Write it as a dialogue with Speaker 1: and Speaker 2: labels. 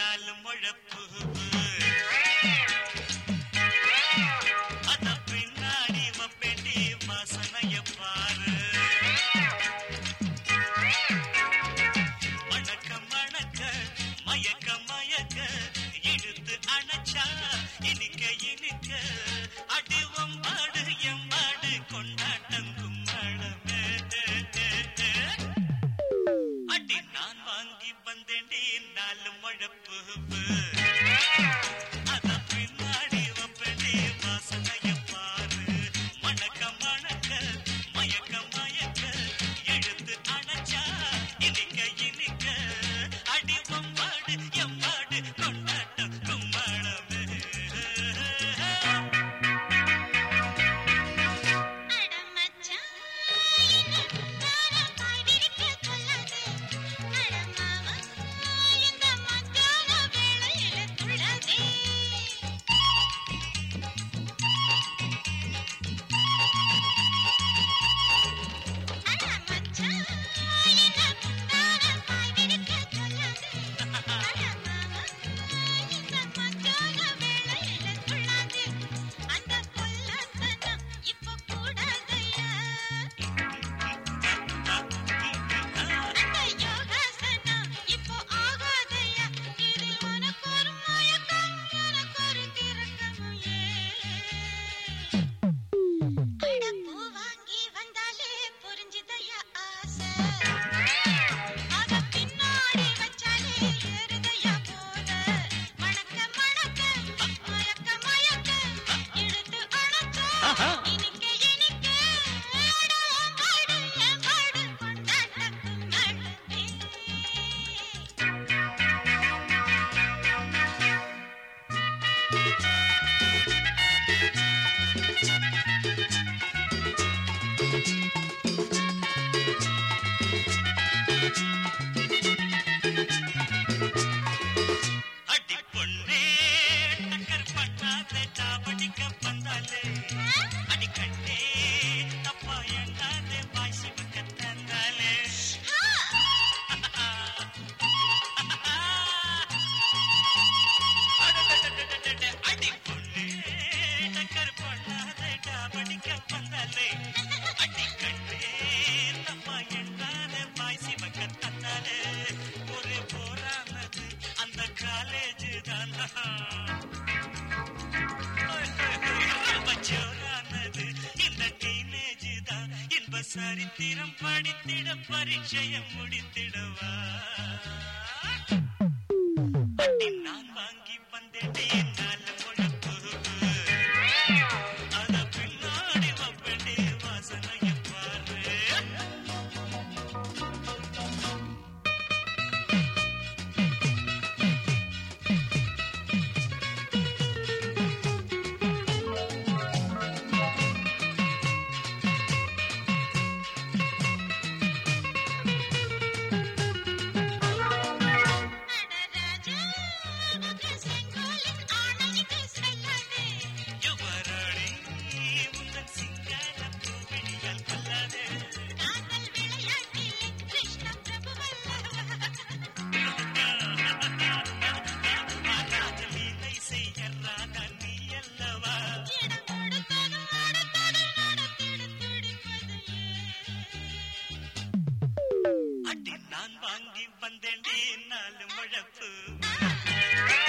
Speaker 1: நாலு முழப்பு அத பின்னாடி வப்பேண்டி வாசனைய பாரு மணக்க மணக்க மயக்க மயக்க இழுத்து அணைச்சா இனிக்க இனிக்க அடிவம் பாடு எம்பாடு கொண்டாட்டம் கும்மாளமே அடி நான் வாங்கி வந்தேண்டி நாலு முழப்பு அத பின்னாடி வப்பேண்டி வாசனைய பாரு மணக்க மணக்க மயக்க மயக்க எழுத்து அணைச்சா இனிக்க இனிக்க அடிவம் பாடு எம்பாடு கொண்டாட்டம் கும்மாளமே சரித்திரம் படித்திட பரீட்சையம் முடித்திடவா அடி நான் வாங்கி வந்தேடி நாலு முழப்பு அத பின்னாடி வப்பேண்டி வாசனைய பாரு நான் வாங்கி வந்தேண்டி நாலு முழப்பு